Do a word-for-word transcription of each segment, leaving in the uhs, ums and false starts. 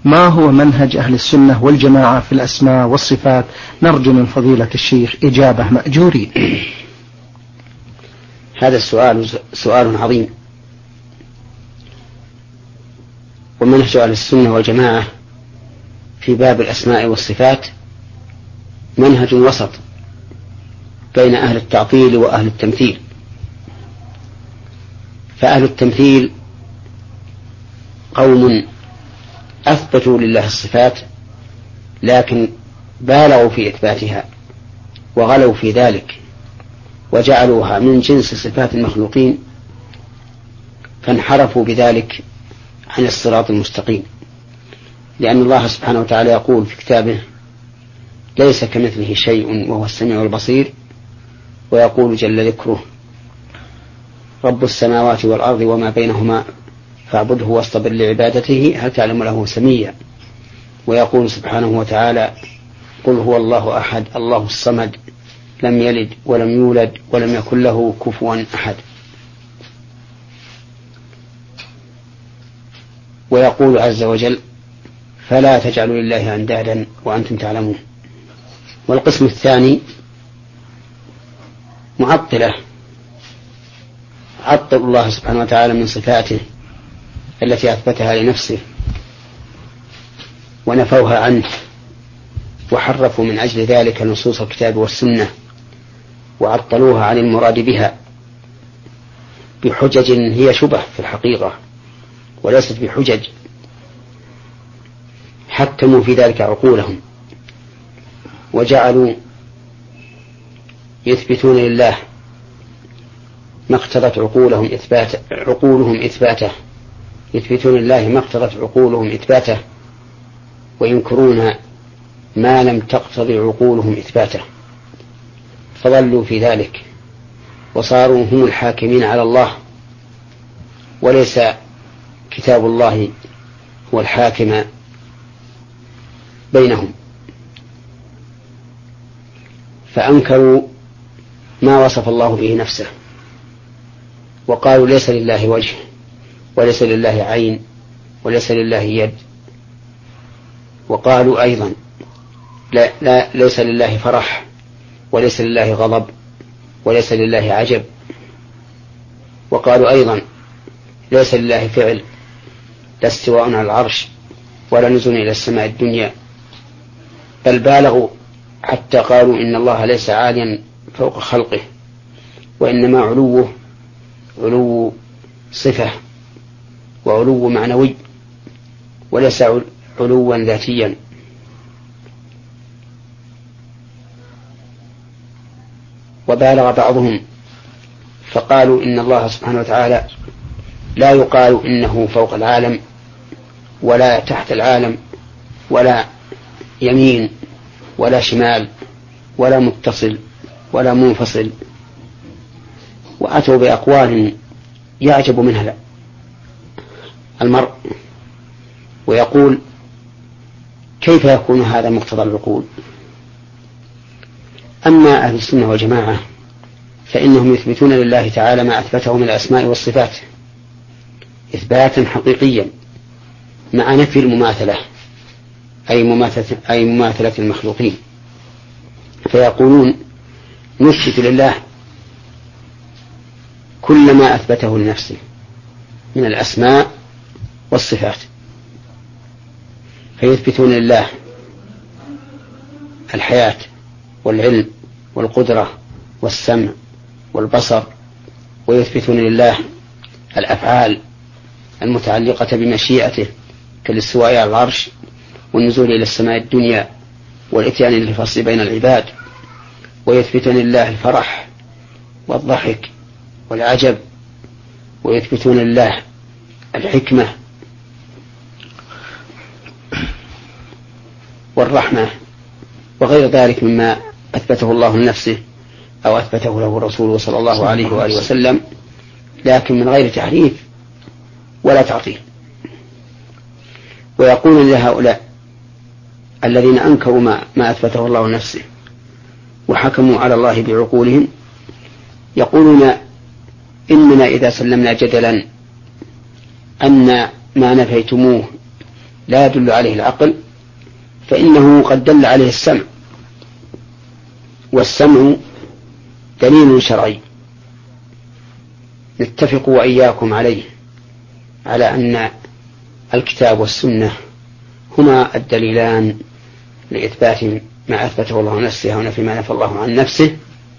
ما هو منهج أهل السنة والجماعة في الأسماء والصفات؟ نرجو من فضيلة الشيخ إجابة مأجورين. هذا السؤال سؤال عظيم. ومنهج أهل السنة والجماعة في باب الأسماء والصفات منهج وسط بين أهل التعطيل وأهل التمثيل. فأهل التمثيل قوم أثبتوا لله الصفات لكن بالغوا في إثباتها وغلوا في ذلك وجعلوها من جنس صفات المخلوقين، فانحرفوا بذلك عن الصراط المستقيم. لأن الله سبحانه وتعالى يقول في كتابه: ليس كمثله شيء وهو السميع البصير، ويقول جل ذكره: رب السماوات والأرض وما بينهما فاعبده واصطبر لعبادته هل تعلم له سميا. ويقول سبحانه وتعالى: قل هو الله أحد الله الصمد لم يلد ولم يولد ولم يكن له كفوا أحد. ويقول عز وجل: فلا تجعلوا لله أندادا وأنتم تعلمون. والقسم الثاني معطلة، عطل الله سبحانه وتعالى من صفاته التي أثبتها لنفسه ونفوها عنه، وحرفوا من أجل ذلك نصوص الكتاب والسنة وعطلوها عن المراد بها بحجج هي شبه في الحقيقة وليست بحجج، حكموا في ذلك عقولهم وجعلوا يثبتون لله ما اقتضت عقولهم إثباته عقولهم إثباته يثبتون لله ما اقتضت عقولهم إثباته وينكرون ما لم تقتضي عقولهم إثباته، فضلوا في ذلك وصاروا هم الحاكمين على الله، وليس كتاب الله هو الحاكم بينهم. فأنكروا ما وصف الله به نفسه وقالوا: ليس لله وجه وليس لله عين وليس لله يد. وقالوا أيضا: لا, لا ليس لله فرح وليس لله غضب وليس لله عجب. وقالوا أيضا: ليس لله فعل، لا استواء على العرش ولا نزول إلى السماء الدنيا. بل بالغوا حتى قالوا إن الله ليس عاليا فوق خلقه، وإنما علوه علو صفة وعلو معنوي وليس علوا ذاتيا. وبالغ بعضهم فقالوا إن الله سبحانه وتعالى لا يقال إنه فوق العالم ولا تحت العالم ولا يمين ولا شمال ولا متصل ولا منفصل. وأتوا بأقوال يعجب منها المرء ويقول: كيف يكون هذا مقتضى العقول؟ أما أهل السنة والجماعة فإنهم يثبتون لله تعالى ما أثبته من الأسماء والصفات إثباتا حقيقيا مع نفي المماثلة أي مماثلة, أي مماثلة المخلوقين. فيقولون: نثبت لله كل ما أثبته لنفسه من الأسماء والصفات. فيثبتون لله الحياة والعلم والقدرة والسمع والبصر، ويثبتون لله الأفعال المتعلقة بمشيئته كالاستواء على العرش والنزول إلى السماء الدنيا والإتيان للفصل بين العباد. ويثبتون لله الفرح والضحك والعجب، ويثبتون لله الحكمة والرحمة وغير ذلك مما أثبته الله لنفسه أو أثبته له رسوله صلى الله عليه وآله وسلم، لكن من غير تحريف ولا تعطيل. ويقول لهؤلاء الذين أنكروا ما, ما أثبته الله لنفسه وحكموا على الله بعقولهم، يقولون: إننا إذا سلمنا جدلا أن ما نفيتموه لا يدل عليه العقل فإنه قد دل عليه السمع، والسمع دليل شرعي نتفق وإياكم عليه على أن الكتاب والسنة هما الدليلان لإثبات ما أثبته الله عن نفسه ونفي ما نفى الله عن نفسه.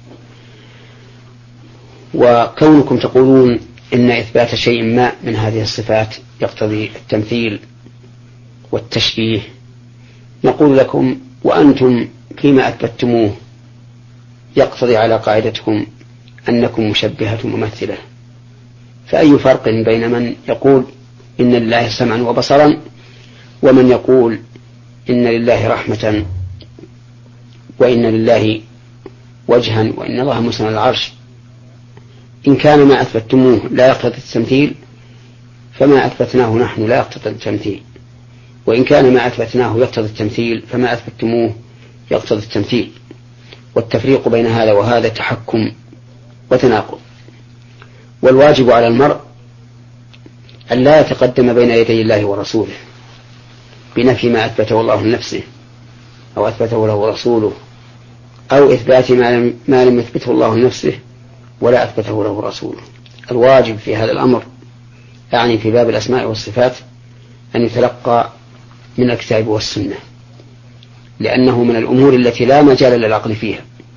وكونكم تقولون إن إثبات شيء ما من هذه الصفات يقتضي التمثيل والتشبيه، نقول لكم وأنتم فيما أثبتموه يقتضي على قاعدتكم أنكم مشبهة ممثلة، فأي فرق بين من يقول إن لله سمعا وبصرا ومن يقول إن لله رحمة وإن لله وجها وإن الله مستوى على العرش؟ إن كان ما أثبتموه لا يقتضي التمثيل فما أثبتناه نحن لا يقتضي التمثيل، وإن كان ما أثبتناه يقتضي التمثيل فما أثبتموه يقتضي التمثيل. والتفريق بين هذا وهذا تحكم وتناقض. والواجب على المرء أن لا يتقدم بين يدي الله ورسوله بنفي ما أثبته الله لنفسه أو أثبته له رسوله، أو إثبات ما لم, ما لم يثبته الله لنفسه ولا أثبته له رسوله. الواجب في هذا الأمر يعني في باب الأسماء والصفات أن يتلقى من الكتاب والسنة، لأنه من الأمور التي لا مجال للعقل فيها،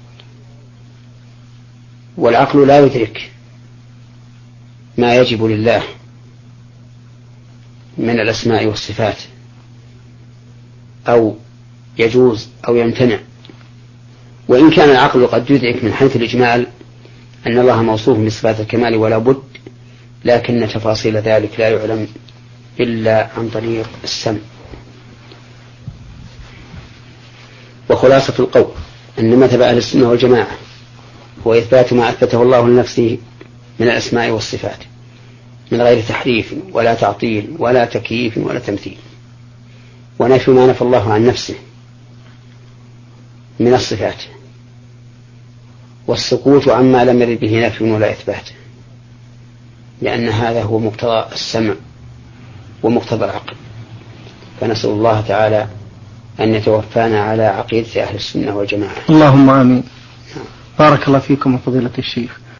والعقل لا يدرك ما يجب لله من الأسماء والصفات أو يجوز أو يمتنع. وإن كان العقل قد يدرك من حيث الإجمال أن الله موصوف بصفات الكمال ولا بد، لكن تفاصيل ذلك لا يعلم إلا عن طريق السمع. وخلاصة القول أن مذهب أهل السنة والجماعة هو إثبات ما أثبته الله لنفسه من الأسماء والصفات من غير تحريف ولا تعطيل ولا تكييف ولا تمثيل، ونفي ما نفى الله عن نفسه من الصفات، والسكوت عما لم يرد به نفي ولا إثبات، لأن هذا هو مقتضى السمع ومقتضى العقل. فنسأل الله تعالى أن يتوفانا على عقيدة أهل السنة والجماعة. اللهم آمين. بارك الله فيكم وفضيلة الشيخ.